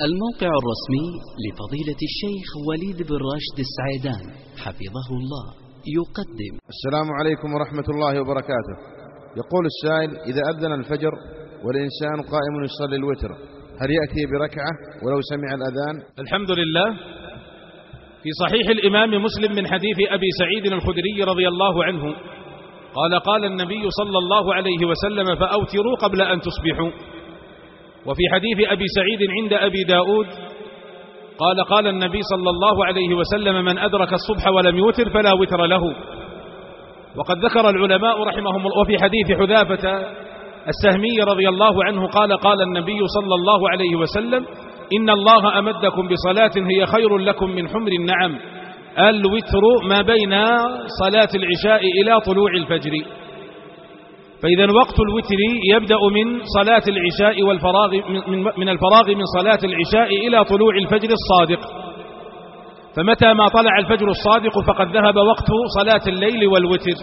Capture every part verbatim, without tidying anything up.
الموقع الرسمي لفضيلة الشيخ وليد بن راشد السعيدان حفظه الله يقدم. السلام عليكم ورحمة الله وبركاته. يقول السائل: إذا أذن الفجر والإنسان قائم يصلي الوتر، هل يأتي بركعة ولو سمع الأذان؟ الحمد لله. في صحيح الإمام مسلم من حديث أبي سعيد الخدري رضي الله عنه قال: قال النبي صلى الله عليه وسلم: فأوتروا قبل أن تصبحوا. وفي حديث أبي سعيد عند أبي داود قال: قال النبي صلى الله عليه وسلم: من أدرك الصبح ولم يوتر فلا وتر له. وقد ذكر العلماء رحمهم الله. وفي حديث حذافة السهمي رضي الله عنه قال: قال النبي صلى الله عليه وسلم: إن الله أمدكم بصلاة هي خير لكم من حمر النعم، الوتر ما بين صلاة العشاء إلى طلوع الفجر. فإذا وقت الوتر يبدأ من صلاة العشاء والفراغ من الفراغ من صلاة العشاء إلى طلوع الفجر الصادق. فمتى ما طلع الفجر الصادق فقد ذهب وقت صلاة الليل والوتر.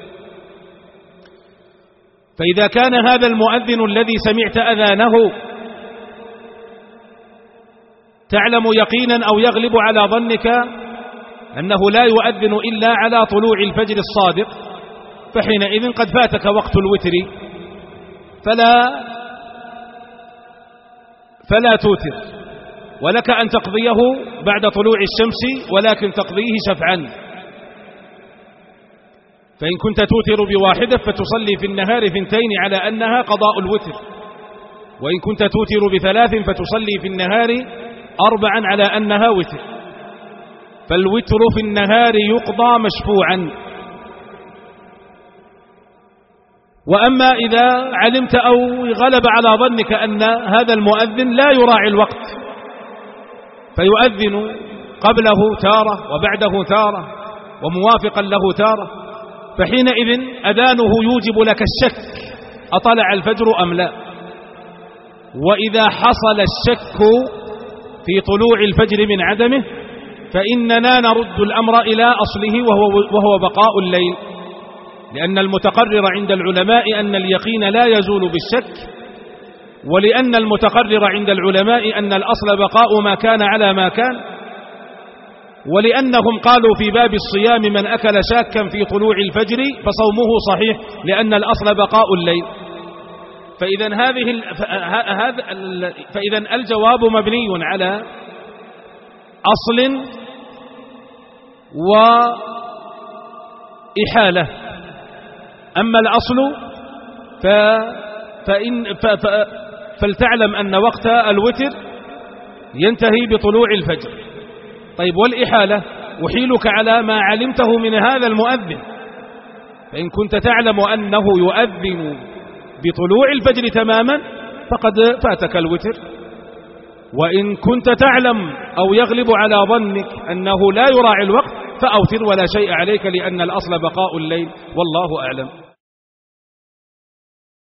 فإذا كان هذا المؤذن الذي سمعت أذانه تعلم يقينا أو يغلب على ظنك أنه لا يؤذن إلا على طلوع الفجر الصادق، فحينئذ قد فاتك وقت الوتر، فلا فلا توتر، ولك أن تقضيه بعد طلوع الشمس، ولكن تقضيه شفعا. فإن كنت توتر بواحدة فتصلي في النهار ثنتين على أنها قضاء الوتر، وإن كنت توتر بثلاث فتصلي في النهار أربعا على أنها وتر. فالوتر في النهار يقضى مشفوعا. وأما إذا علمت أو غلب على ظنك أن هذا المؤذن لا يراعي الوقت، فيؤذن قبله تارة وبعده تارة وموافقا له تارة، فحينئذ أذانه يوجب لك الشك أطلع الفجر أم لا. وإذا حصل الشك في طلوع الفجر من عدمه فإننا نرد الأمر إلى أصله وهو, وهو بقاء الليل، لأن المتقرر عند العلماء أن اليقين لا يزول بالشك، ولأن المتقرر عند العلماء أن الأصل بقاء ما كان على ما كان، ولأنهم قالوا في باب الصيام: من أكل شاكا في طلوع الفجر فصومه صحيح، لأن الأصل بقاء الليل. فإذا هذه فإذا الجواب مبني على أصل وإحالة. أما الأصل فإن فلتعلم أن وقت الوتر ينتهي بطلوع الفجر. طيب، والإحالة أحيلك على ما علمته من هذا المؤذن. فإن كنت تعلم أنه يؤذن بطلوع الفجر تماما فقد فاتك الوتر، وإن كنت تعلم أو يغلب على ظنك أنه لا يراعي الوقت فأوتر ولا شيء عليك، لأن الأصل بقاء الليل، والله أعلم.